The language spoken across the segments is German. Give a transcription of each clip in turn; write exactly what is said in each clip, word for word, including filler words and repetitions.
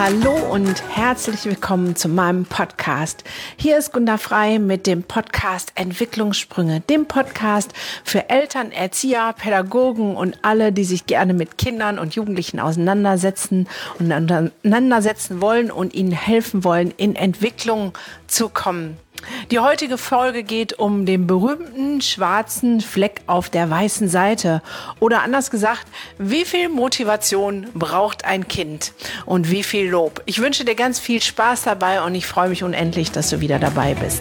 Hallo und herzlich willkommen zu meinem Podcast. Hier ist Gunda Frei mit dem Podcast Entwicklungssprünge, dem Podcast für Eltern, Erzieher, Pädagogen und alle, die sich gerne mit Kindern und Jugendlichen auseinandersetzen und auseinandersetzen wollen und ihnen helfen wollen, in Entwicklung zu kommen. Die heutige Folge geht um den berühmten schwarzen Fleck auf der weißen Seite. Oder anders gesagt, wie viel Motivation braucht ein Kind und wie viel Lob? Ich wünsche dir ganz viel Spaß dabei und ich freue mich unendlich, dass du wieder dabei bist.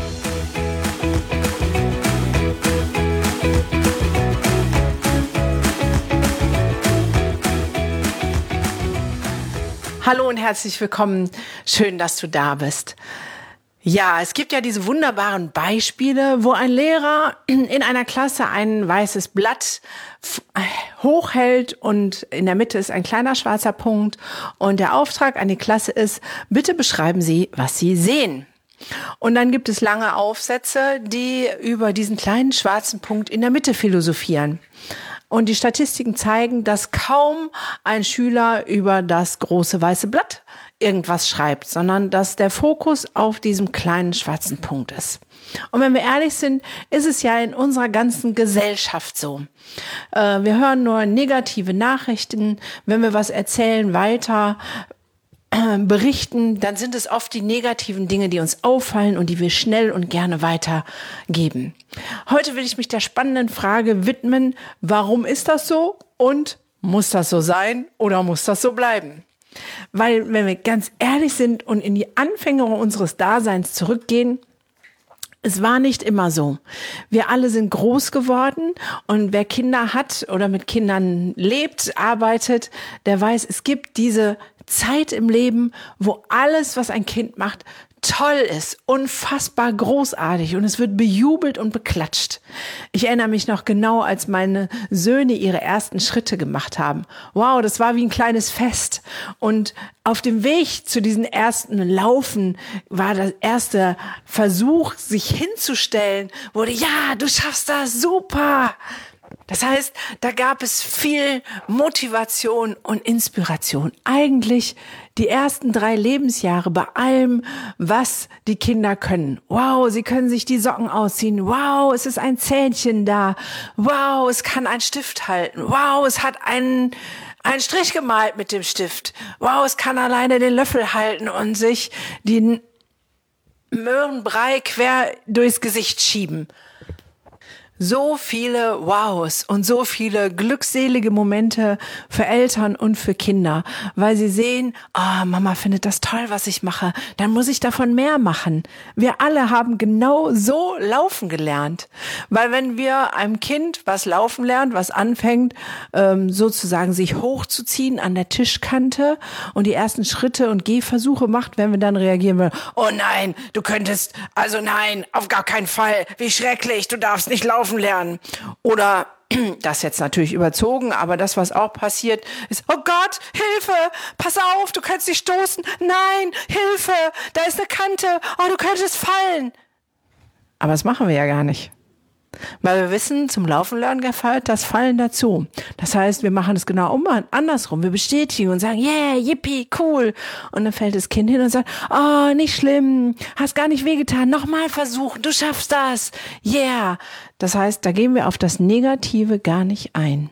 Hallo und herzlich willkommen. Schön, dass du da bist. Ja, es gibt ja diese wunderbaren Beispiele, wo ein Lehrer in einer Klasse ein weißes Blatt hochhält und in der Mitte ist ein kleiner schwarzer Punkt und der Auftrag an die Klasse ist, bitte beschreiben Sie, was Sie sehen. Und dann gibt es lange Aufsätze, die über diesen kleinen schwarzen Punkt in der Mitte philosophieren. Und die Statistiken zeigen, dass kaum ein Schüler über das große weiße Blatt irgendwas schreibt, sondern dass der Fokus auf diesem kleinen schwarzen Punkt ist. Und wenn wir ehrlich sind, ist es ja in unserer ganzen Gesellschaft so. Äh, wir hören nur negative Nachrichten, wenn wir was erzählen, weiter äh, berichten, dann sind es oft die negativen Dinge, die uns auffallen und die wir schnell und gerne weitergeben. Heute will ich mich der spannenden Frage widmen, warum ist das so und muss das so sein oder muss das so bleiben? Weil, wenn wir ganz ehrlich sind und in die Anfänge unseres Daseins zurückgehen, es war nicht immer so. Wir alle sind groß geworden und wer Kinder hat oder mit Kindern lebt, arbeitet, der weiß, es gibt diese Zeit im Leben, wo alles, was ein Kind macht, toll ist, unfassbar großartig und es wird bejubelt und beklatscht. Ich erinnere mich noch genau, als meine Söhne ihre ersten Schritte gemacht haben. Wow, das war wie ein kleines Fest. Und auf dem Weg zu diesen ersten Laufen war der erste Versuch, sich hinzustellen, wurde, ja, du schaffst das, super. Das heißt, da gab es viel Motivation und Inspiration. Eigentlich die ersten drei Lebensjahre bei allem, was die Kinder können. Wow, sie können sich die Socken ausziehen. Wow, es ist ein Zähnchen da. Wow, es kann einen Stift halten. Wow, es hat einen, einen Strich gemalt mit dem Stift. Wow, es kann alleine den Löffel halten und sich den Möhrenbrei quer durchs Gesicht schieben. So viele Wows und so viele glückselige Momente für Eltern und für Kinder, weil sie sehen, ah, oh, Mama findet das toll, was ich mache, dann muss ich davon mehr machen. Wir alle haben genau so laufen gelernt, weil wenn wir einem Kind was laufen lernt, was anfängt, ähm, sozusagen sich hochzuziehen an der Tischkante und die ersten Schritte und Gehversuche macht, wenn wir dann reagieren würden, oh nein, du könntest, also nein, auf gar keinen Fall, wie schrecklich, du darfst nicht laufen lernen. Oder das jetzt natürlich überzogen, aber das, was auch passiert, ist, oh Gott, Hilfe, pass auf, du könntest dich stoßen, nein, Hilfe, da ist eine Kante, oh, du könntest fallen. Aber das machen wir ja gar nicht. Weil wir wissen, zum Laufen lernen gehört das Fallen dazu. Das heißt, wir machen es genau um, andersrum. Wir bestätigen und sagen, yeah, yippie, cool. Und dann fällt das Kind hin und sagt, oh, nicht schlimm, hast gar nicht wehgetan, nochmal versuchen, du schaffst das, yeah. Das heißt, da gehen wir auf das Negative gar nicht ein.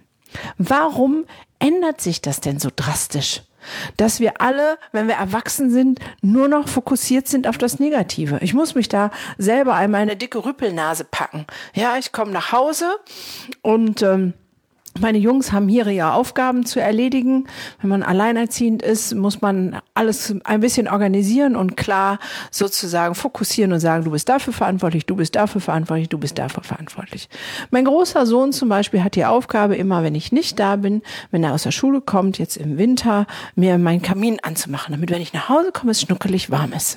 Warum ändert sich das denn so drastisch? Dass wir alle, wenn wir erwachsen sind, nur noch fokussiert sind auf das Negative. Ich muss mich da selber einmal eine dicke Rüppelnase packen. Ja, ich komme nach Hause und ähm, meine Jungs haben hier ihre Aufgaben zu erledigen. Wenn man alleinerziehend ist, muss man alles ein bisschen organisieren und klar sozusagen fokussieren und sagen, du bist dafür verantwortlich, du bist dafür verantwortlich, du bist dafür verantwortlich. Mein großer Sohn zum Beispiel hat die Aufgabe, immer wenn ich nicht da bin, wenn er aus der Schule kommt, jetzt im Winter, mir meinen Kamin anzumachen, damit, wenn ich nach Hause komme, es schnuckelig warm ist.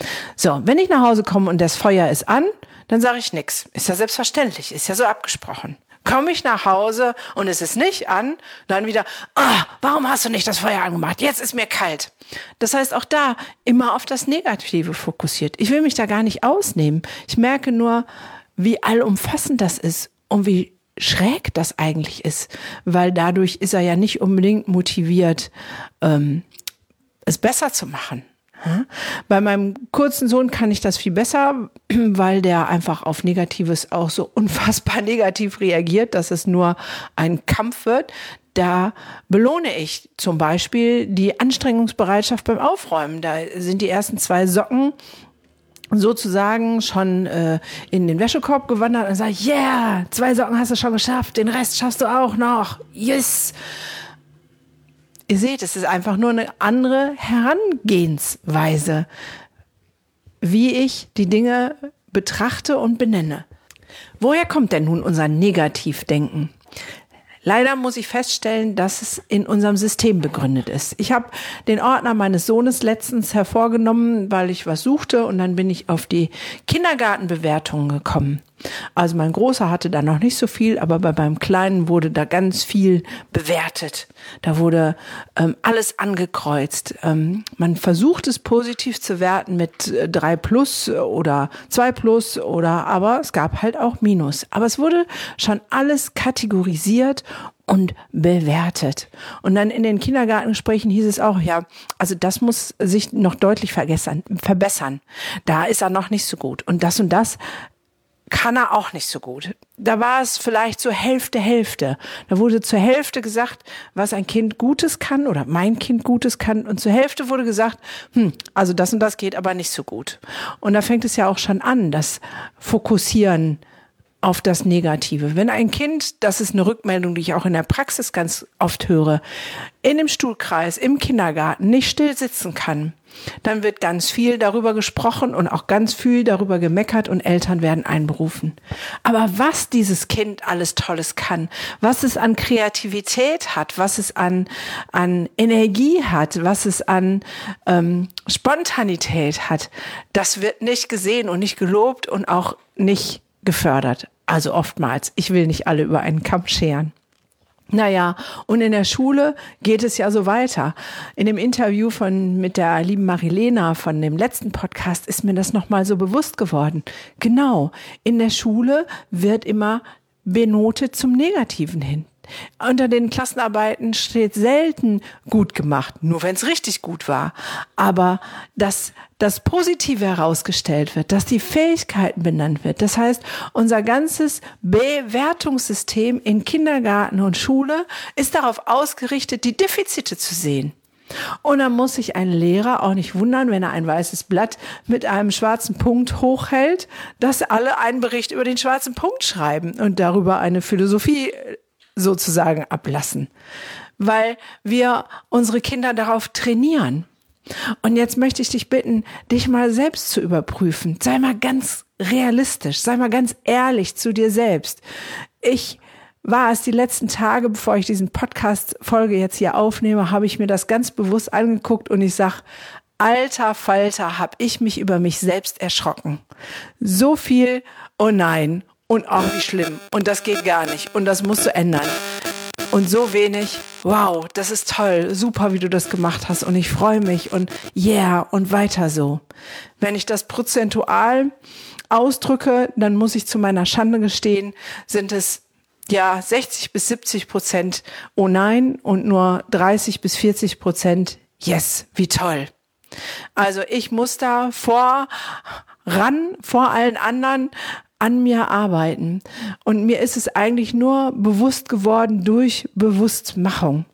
So, wenn ich nach Hause komme und das Feuer ist an, dann sage ich nichts. Ist ja selbstverständlich, ist ja so abgesprochen. Komme ich nach Hause und es ist nicht an, dann wieder, ah, warum hast du nicht das Feuer angemacht? Jetzt ist mir kalt. Das heißt, auch da immer auf das Negative fokussiert. Ich will mich da gar nicht ausnehmen. Ich merke nur, wie allumfassend das ist und wie schräg das eigentlich ist, weil dadurch ist er ja nicht unbedingt motiviert, ähm, es besser zu machen. Bei meinem kurzen Sohn kann ich das viel besser, weil der einfach auf Negatives auch so unfassbar negativ reagiert, dass es nur ein Kampf wird. Da belohne ich zum Beispiel die Anstrengungsbereitschaft beim Aufräumen. Da sind die ersten zwei Socken sozusagen schon äh, in den Wäschekorb gewandert und sage, yeah, zwei Socken hast du schon geschafft, den Rest schaffst du auch noch. Yes! Ihr seht, es ist einfach nur eine andere Herangehensweise, wie ich die Dinge betrachte und benenne. Woher kommt denn nun unser Negativdenken? Leider muss ich feststellen, dass es in unserem System begründet ist. Ich habe den Ordner meines Sohnes letztens hervorgenommen, weil ich was suchte, und dann bin ich auf die Kindergartenbewertungen gekommen. Also mein Großer hatte da noch nicht so viel, aber bei meinem Kleinen wurde da ganz viel bewertet. Da wurde ähm, alles angekreuzt. Ähm, man versucht es positiv zu werten mit äh, drei plus oder zwei plus, oder aber es gab halt auch Minus. Aber es wurde schon alles kategorisiert und bewertet. Und dann in den Kindergartengesprächen hieß es auch, ja, also das muss sich noch deutlich vergessen, verbessern. Da ist er noch nicht so gut. Und das und das kann er auch nicht so gut. Da war es vielleicht so Hälfte, Hälfte. Da wurde zur Hälfte gesagt, was ein Kind Gutes kann oder mein Kind Gutes kann. Und zur Hälfte wurde gesagt, hm, also das und das geht aber nicht so gut. Und da fängt es ja auch schon an, das Fokussieren auf das Negative. Wenn ein Kind, das ist eine Rückmeldung, die ich auch in der Praxis ganz oft höre, in dem Stuhlkreis, im Kindergarten nicht still sitzen kann, dann wird ganz viel darüber gesprochen und auch ganz viel darüber gemeckert und Eltern werden einberufen. Aber was dieses Kind alles Tolles kann, was es an Kreativität hat, was es an, an Energie hat, was es an ähm, Spontanität hat, das wird nicht gesehen und nicht gelobt und auch nicht gefördert. Also oftmals. Ich will nicht alle über einen Kamm scheren. Naja, und in der Schule geht es ja so weiter. In dem Interview von mit der lieben Marilena von dem letzten Podcast ist mir das nochmal so bewusst geworden. Genau, in der Schule wird immer benotet zum Negativen hin. Unter den Klassenarbeiten steht selten gut gemacht, nur wenn es richtig gut war. Aber dass das Positive herausgestellt wird, dass die Fähigkeiten benannt wird. Das heißt, unser ganzes Bewertungssystem in Kindergarten und Schule ist darauf ausgerichtet, die Defizite zu sehen. Und dann muss sich ein Lehrer auch nicht wundern, wenn er ein weißes Blatt mit einem schwarzen Punkt hochhält, dass alle einen Bericht über den schwarzen Punkt schreiben und darüber eine Philosophie sozusagen ablassen, weil wir unsere Kinder darauf trainieren. Und jetzt möchte ich dich bitten, dich mal selbst zu überprüfen. Sei mal ganz realistisch, sei mal ganz ehrlich zu dir selbst. Ich war es die letzten Tage, bevor ich diesen Podcast-Folge jetzt hier aufnehme, habe ich mir das ganz bewusst angeguckt und ich sag, alter Falter, habe ich mich über mich selbst erschrocken. So viel, oh nein, und auch wie schlimm. Und das geht gar nicht. Und das musst du ändern. Und so wenig, wow, das ist toll, super, wie du das gemacht hast. Und ich freue mich und yeah, und weiter so. Wenn ich das prozentual ausdrücke, dann muss ich zu meiner Schande gestehen, sind es ja sechzig bis siebzig Prozent oh nein und nur dreißig bis vierzig Prozent yes, wie toll. Also ich muss da vor, ran, vor allen anderen an mir arbeiten. Und mir ist es eigentlich nur bewusst geworden durch Bewusstmachung.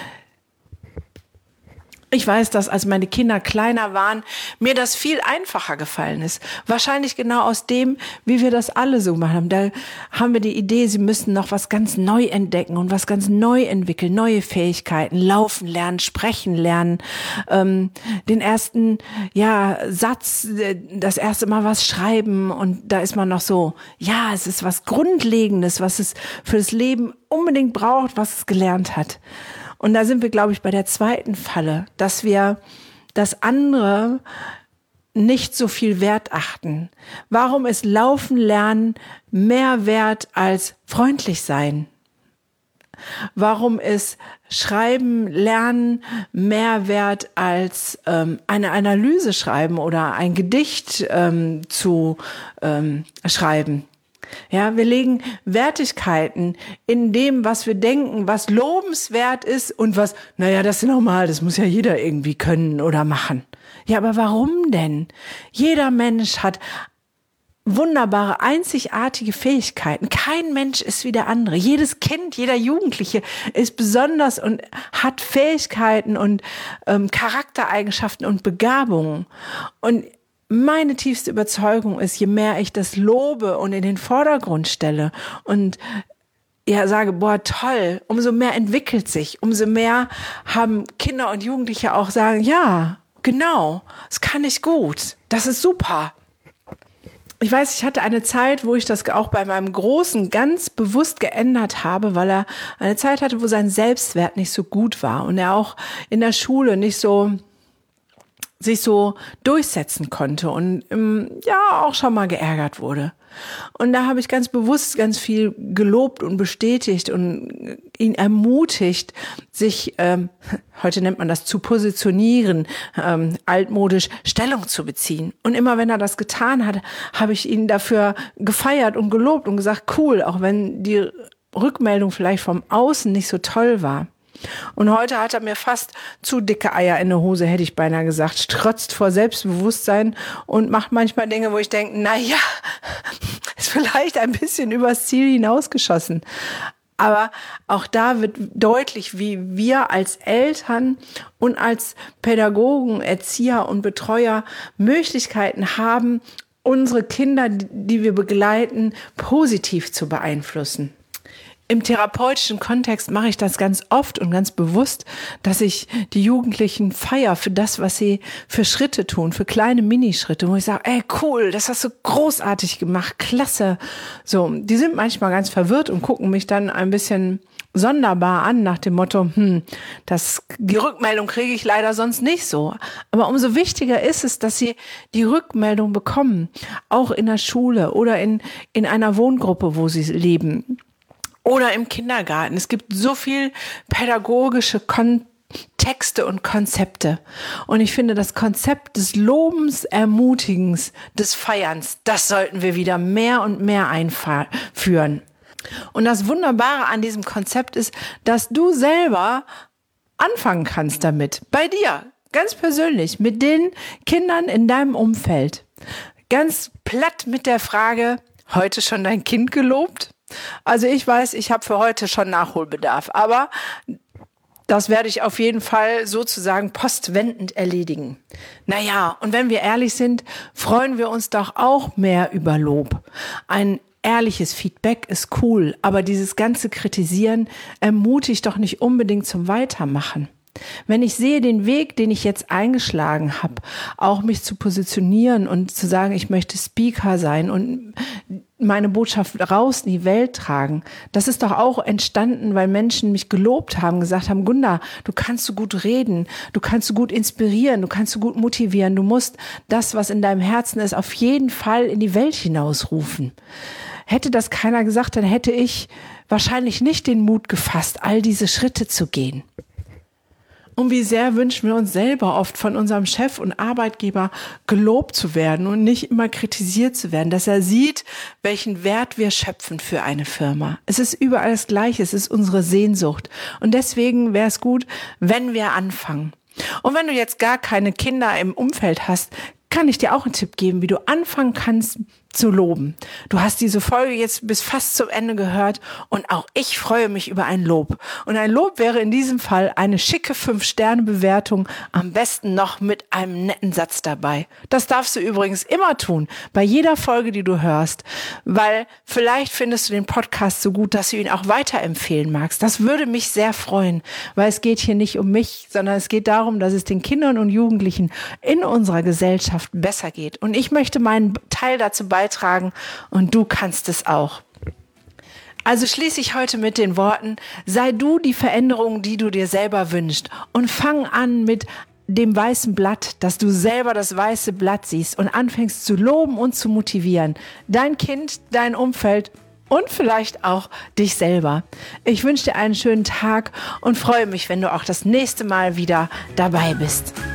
Ich weiß, dass als meine Kinder kleiner waren, mir das viel einfacher gefallen ist. Wahrscheinlich genau aus dem, wie wir das alle so machen haben. Da haben wir die Idee, sie müssen noch was ganz neu entdecken und was ganz neu entwickeln, neue Fähigkeiten, laufen lernen, sprechen lernen, ähm, den ersten ja Satz, das erste Mal was schreiben, und da ist man noch so, ja, es ist was Grundlegendes, was es für das Leben unbedingt braucht, was es gelernt hat. Und da sind wir, glaube ich, bei der zweiten Falle, dass wir das andere nicht so viel Wert achten. Warum ist Laufen lernen mehr wert als freundlich sein? Warum ist Schreiben lernen mehr wert als ähm, eine Analyse schreiben oder ein Gedicht ähm, zu ähm, schreiben? Ja, wir legen Wertigkeiten in dem, was wir denken, was lobenswert ist und was, naja, das ist normal, das muss ja jeder irgendwie können oder machen. Ja, aber warum denn? Jeder Mensch hat wunderbare, einzigartige Fähigkeiten. Kein Mensch ist wie der andere. Jedes Kind, jeder Jugendliche ist besonders und hat Fähigkeiten und ähm, Charaktereigenschaften und Begabungen. Und meine tiefste Überzeugung ist, je mehr ich das lobe und in den Vordergrund stelle und ja, sage, boah, toll, umso mehr entwickelt sich, umso mehr haben Kinder und Jugendliche auch sagen, ja, genau, das kann ich gut, das ist super. Ich weiß, ich hatte eine Zeit, wo ich das auch bei meinem Großen ganz bewusst geändert habe, weil er eine Zeit hatte, wo sein Selbstwert nicht so gut war und er auch in der Schule nicht so sich so durchsetzen konnte und ähm, ja auch schon mal geärgert wurde. Und da habe ich ganz bewusst ganz viel gelobt und bestätigt und ihn ermutigt, sich, ähm, heute nennt man das zu positionieren, ähm, altmodisch Stellung zu beziehen. Und immer wenn er das getan hat, habe ich ihn dafür gefeiert und gelobt und gesagt, cool, auch wenn die Rückmeldung vielleicht vom Außen nicht so toll war. Und heute hat er mir fast zu dicke Eier in der Hose, hätte ich beinahe gesagt, strotzt vor Selbstbewusstsein und macht manchmal Dinge, wo ich denke, na ja, ist vielleicht ein bisschen übers Ziel hinausgeschossen. Aber auch da wird deutlich, wie wir als Eltern und als Pädagogen, Erzieher und Betreuer Möglichkeiten haben, unsere Kinder, die wir begleiten, positiv zu beeinflussen. Im therapeutischen Kontext mache ich das ganz oft und ganz bewusst, dass ich die Jugendlichen feiere für das, was sie für Schritte tun, für kleine Minischritte, wo ich sage, ey, cool, das hast du großartig gemacht, klasse. So, die sind manchmal ganz verwirrt und gucken mich dann ein bisschen sonderbar an nach dem Motto, hm, das, die Rückmeldung kriege ich leider sonst nicht so. Aber umso wichtiger ist es, dass sie die Rückmeldung bekommen, auch in der Schule oder in, in einer Wohngruppe, wo sie leben. Oder im Kindergarten. Es gibt so viel pädagogische Kontexte und Konzepte. Und ich finde, das Konzept des Lobens, Ermutigens, des Feierns, das sollten wir wieder mehr und mehr einführen. Und das Wunderbare an diesem Konzept ist, dass du selber anfangen kannst damit. Bei dir, ganz persönlich, mit den Kindern in deinem Umfeld. Ganz platt mit der Frage, heute schon dein Kind gelobt? Also ich weiß, ich habe für heute schon Nachholbedarf, aber das werde ich auf jeden Fall sozusagen postwendend erledigen. Naja, und wenn wir ehrlich sind, freuen wir uns doch auch mehr über Lob. Ein ehrliches Feedback ist cool, aber dieses ganze Kritisieren ermutigt doch nicht unbedingt zum Weitermachen. Wenn ich sehe den Weg, den ich jetzt eingeschlagen habe, auch mich zu positionieren und zu sagen, ich möchte Speaker sein und meine Botschaft raus in die Welt tragen, das ist doch auch entstanden, weil Menschen mich gelobt haben, gesagt haben, Gunda, du kannst so gut reden, du kannst so gut inspirieren, du kannst so gut motivieren, du musst das, was in deinem Herzen ist, auf jeden Fall in die Welt hinausrufen. Hätte das keiner gesagt, dann hätte ich wahrscheinlich nicht den Mut gefasst, all diese Schritte zu gehen. Und wie sehr wünschen wir uns selber oft von unserem Chef und Arbeitgeber gelobt zu werden und nicht immer kritisiert zu werden, dass er sieht, welchen Wert wir schöpfen für eine Firma. Es ist überall das Gleiche, es ist unsere Sehnsucht. Und deswegen wäre es gut, wenn wir anfangen. Und wenn du jetzt gar keine Kinder im Umfeld hast, kann ich dir auch einen Tipp geben, wie du anfangen kannst zu loben. Du hast diese Folge jetzt bis fast zum Ende gehört und auch ich freue mich über ein Lob. Und ein Lob wäre in diesem Fall eine schicke fünf Sterne Bewertung, am besten noch mit einem netten Satz dabei. Das darfst du übrigens immer tun, bei jeder Folge, die du hörst, weil vielleicht findest du den Podcast so gut, dass du ihn auch weiterempfehlen magst. Das würde mich sehr freuen, weil es geht hier nicht um mich, sondern es geht darum, dass es den Kindern und Jugendlichen in unserer Gesellschaft besser geht. Und ich möchte meinen Teil dazu beitragen, beitragen und du kannst es auch. Also schließe ich heute mit den Worten, sei du die Veränderung, die du dir selber wünschst und fang an mit dem weißen Blatt, dass du selber das weiße Blatt siehst und anfängst zu loben und zu motivieren. Dein Kind, dein Umfeld und vielleicht auch dich selber. Ich wünsche dir einen schönen Tag und freue mich, wenn du auch das nächste Mal wieder dabei bist.